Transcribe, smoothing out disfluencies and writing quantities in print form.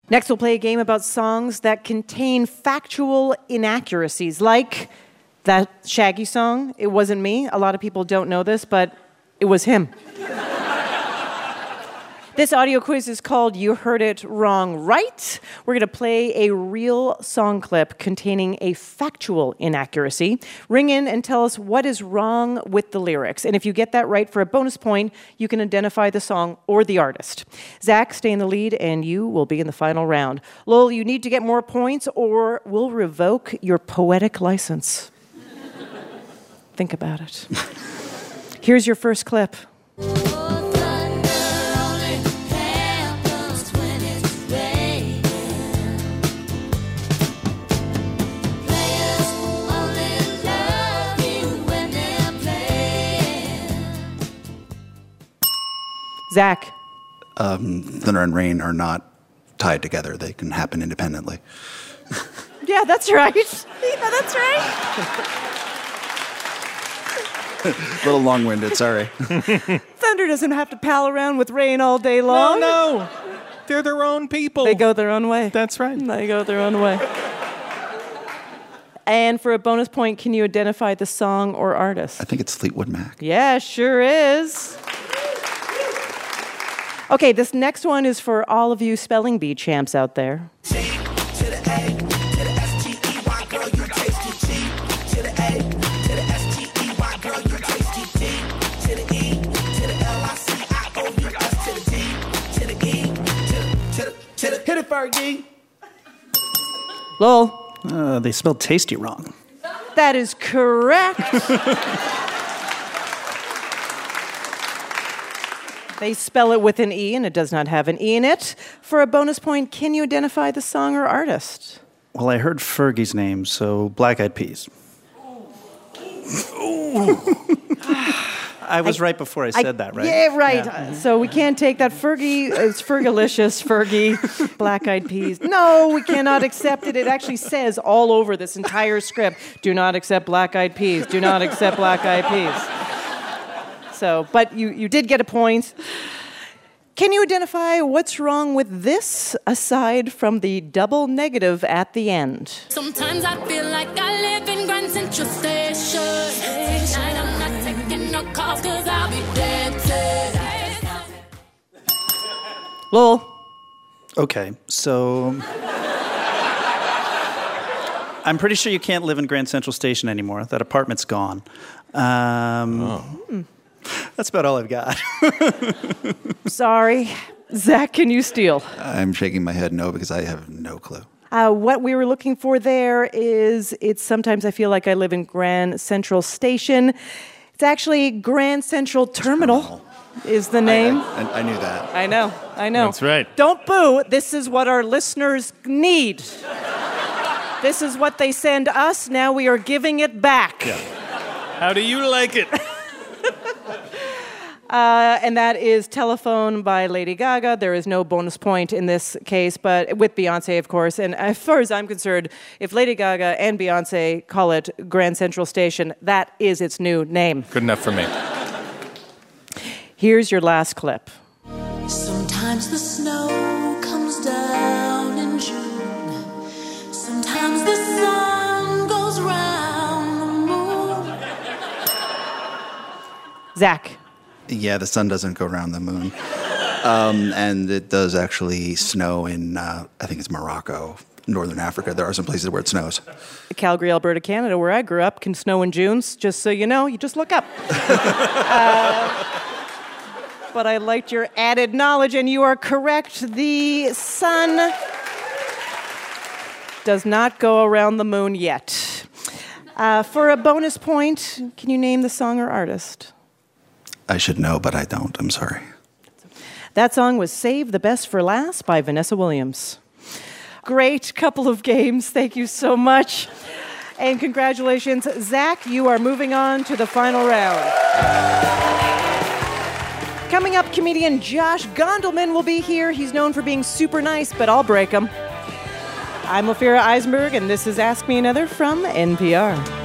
Next, we'll play a game about songs that contain factual inaccuracies, like that Shaggy song, It Wasn't Me. A lot of people don't know this, but it was him. This audio quiz is called You Heard It Wrong Right. We're going to play a real song clip containing a factual inaccuracy. Ring in and tell us what is wrong with the lyrics. And if you get that right for a bonus point, you can identify the song or the artist. Zach, stay in the lead, and you will be in the final round. Lowell, you need to get more points, or we'll revoke your poetic license. Think about it. Here's your first clip. Zach. Thunder and rain are not tied together. They can happen independently. Yeah, that's right. Yeah, that's right. A little long-winded, sorry. Thunder doesn't have to pal around with rain all day long. No. They're their own people. They go their own way. That's right. They go their own way. And for a bonus point, can you identify the song or artist? I think it's Fleetwood Mac. Yeah, sure is. Okay, this next one is for all of you spelling bee champs out there. Hit it, Fergie. Lowell. They spelled tasty wrong. That is correct. They spell it with an E, and it does not have an E in it. For a bonus point, can you identify the song or artist? Well, I heard Fergie's name, so Black Eyed Peas. I was right before I said that, right? Yeah, right. Yeah. So we can't take that. Fergie, it's Fergalicious, Fergie, Black Eyed Peas. No, we cannot accept it. It actually says all over this entire script, do not accept Black Eyed Peas, do not accept Black Eyed Peas. So, but you did get a point. Can you identify what's wrong with this, aside from the double negative at the end? Sometimes I feel like I live in Grand Central Station. Tonight I'm not taking no calls because I'll be dead. Lowell. Okay, so I'm pretty sure you can't live in Grand Central Station anymore. That apartment's gone. That's about all I've got. Sorry. Zach, can you steal? I'm shaking my head no because I have no clue. What we were looking for there is, it's sometimes I feel like I live in Grand Central Station. It's actually Grand Central Terminal. Is the name. I knew that. I know. That's right. Don't boo. This is what our listeners need. This is what they send us. Now we are giving it back. Yeah. How do you like it? And that is Telephone by Lady Gaga. There is no bonus point in this case, but with Beyonce, of course. And as far as I'm concerned, if Lady Gaga and Beyonce call it Grand Central Station, that is its new name. Good enough for me. Here's your last clip. Sometimes the snow comes down in June. Sometimes the sun goes round the moon. Zach. Yeah, the sun doesn't go around the moon. And it does actually snow in, I think it's Morocco, Northern Africa. There are some places where it snows. Calgary, Alberta, Canada, where I grew up, can snow in June. Just so you know, you just look up. But I liked your added knowledge, and you are correct. The sun does not go around the moon yet. For a bonus point, can you name the song or artist? I should know, but I don't. I'm sorry. That song was Save the Best for Last by Vanessa Williams. Great couple of games. Thank you so much. And congratulations. Zach, you are moving on to the final round. Coming up, comedian Josh Gondelman will be here. He's known for being super nice, but I'll break him. I'm Ophira Eisenberg, and this is Ask Me Another from NPR.